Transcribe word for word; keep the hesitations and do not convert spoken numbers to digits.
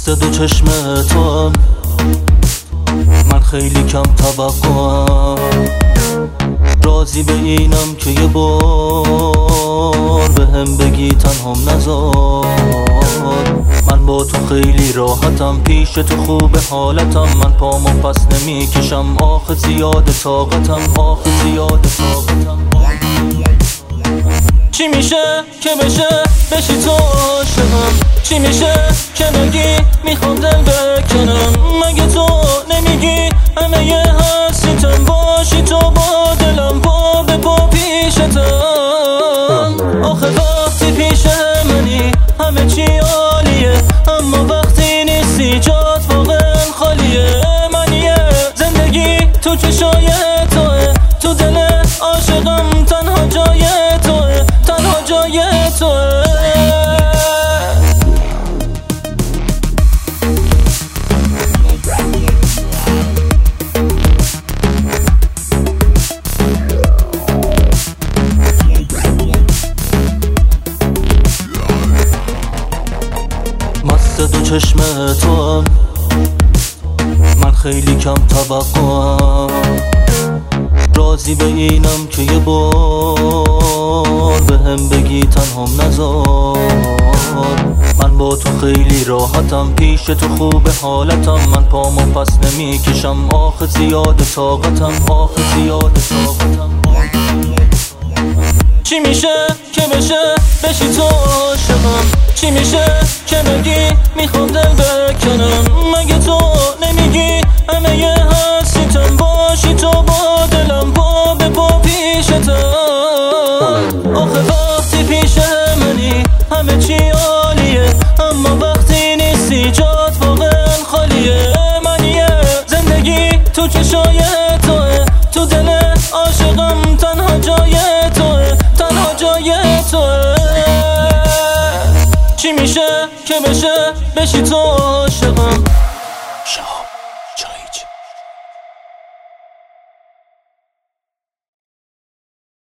مست دو چشم تو من خیلی کم توقعم، راضی به اینم که یه بار به هم بگی تنهام نذار. من با تو خیلی راحتم، پیش تو خوب حالتم، من پامو پس نمیکشم، آخه زیاد طاقتم، آخه زیاد طاقتم. چی میشه که بشه بشی تو عاشقم؟ چی میشه که بگی میخوام دل بکنم؟ مگه تو نمیگی همه یه هستیتم، باشی تو با دلم پا به پا پیشتم. آخه وقتی پیش منی همه چی عالیه، اما وقتی نیستی جات واقعا خالیه. من یه زندگی تو چشای توه، تو دل عاشقم تنها جای توه، تنها جای توه. مست دو چشم تو من خیلی کم توقعم، راضی به اینم که یه بار به هم بگی تنهام نذار. من با تو خیلی راحتم، پیش تو خوب حالتم، من پامو پس نمیکشم، آخه زیاد طاقتم، آخه زیاد طاقتم. چی میشه که بشه بشی تو عاشقم؟ چی میشه که بگی میخوام دل بکنم؟ مگه تو نمیگی همه یه هستیتم، باشی تو با دلم پا به پا پیشتم. آخه وقتی پیش منی همه چی عالیه، اما وقتی نیستی جات واقعا خالیه. من یه زندگی تو چشای توه، تو دل عاشقم تنها جای توه، تنها جای توه. چی میشه که بشه بشی تو عاشقم؟